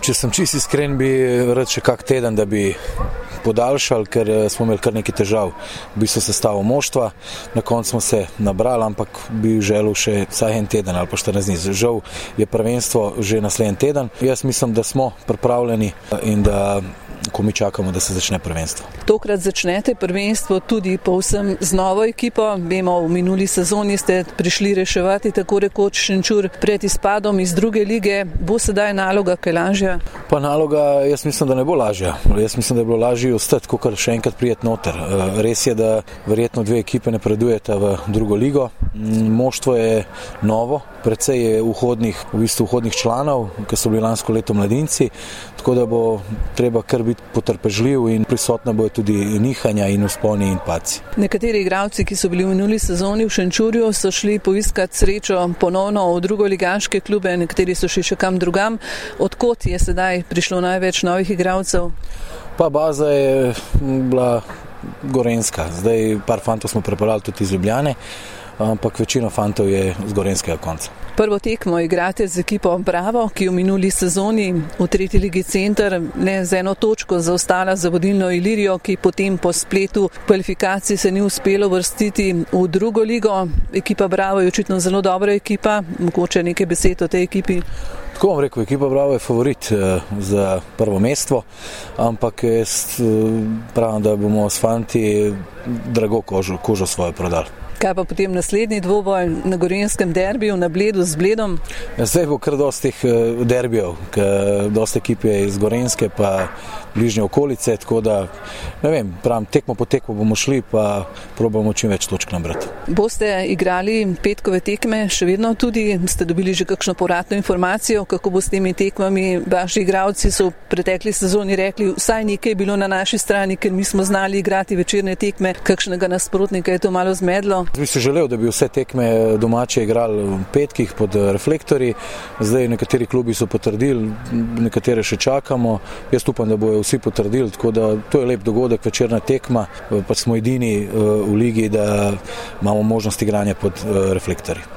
Če sem čisto iskren, bi rad še kak teden, da bi podaljšali, ker smo imeli kar nekaj težav. V bistvu sestavo moštva, na koncu smo se nabrali, ampak bi želel še vsaj en teden ali pa 14 dni. Žal je prvenstvo že naslednji teden. Jaz mislim, da smo pripravljeni in da ko mi čakamo, da se začne prvenstvo. Tokrat začnete prvenstvo tudi povsem z novo ekipo. Vemo, v minuli sezoni ste prišli reševati tako rekoč Šenčur pred izpadom iz druge lige. Bo sedaj naloga kaj lažja? Pa naloga, jaz mislim, da ne bo lažja. Jaz mislim, da je bilo lažje ostati, kakor še enkrat prijeti noter. Res je, da verjetno dve ekipe ne napredujeta v drugo ligo. Moštvo je novo, precej je vhodnih članov, ki so bili lansko leto mladinci, tako da bo treba kar biti potrpežljiv in prisotna bojo tudi nihanja in vzponi in padci. Nekateri igralci, ki so bili v minuli sezoni v Šenčurju, so šli poiskati srečo ponovno v drugoligaške klube, nekateri so šli še kam drugam. Odkot je sedaj prišlo največ novih igralcev? Pa baza je bila gorenjska. Zdaj par fantov smo prepeljali tudi iz Ljubljane, ampak večina fantov je z gorenjskega konca. Prvo tekmo igrate z ekipo Bravo, ki v minuli sezoni v 3. ligi Center le z eno točko zaostala za vodilno Ilirijo, ki potem po spletu kvalifikacij se ni uspelo vrstiti v drugo ligo. Ekipa Bravo je očitno zelo dobra ekipa, mogoče nekaj besed o tej ekipi. Tako bom rekel, ekipa Bravo je favorit za prvo mesto, ampak jaz pravim, da bomo s fanti drago kožo svojo prodali. Kaj pa potem naslednji dvoboj na gorenjskem derbiju, na Bledu z Bledom? Zdaj bo kar dosti teh derbijev, ker dosti ekip je iz Gorenjske pa bližnje okolice, tako da, ne vem, pravim, tekmo po tekmo bomo šli pa probamo čim več točk nabrati. Boste igrali petkove tekme, še vedno tudi ste dobili že kakšno povratno informacijo, kako bo s temi tekmami? Vaši igralci so v pretekli sezoni rekli, vsaj nekaj je bilo na naši strani, ker mi smo znali igrati večerne tekme, kakšnega nasprotnika je to malo zmedlo. Bi si želel, da bi vse tekme domače igrali v petkih pod reflektorji. Zdaj nekateri klubi so potrdili, nekatere še čakamo. Jaz upam, da bojo vsi potrdili, tako da to je lep dogodek, večerna tekma. Pa smo edini v ligi, da imamo možnost igranja pod reflektorji.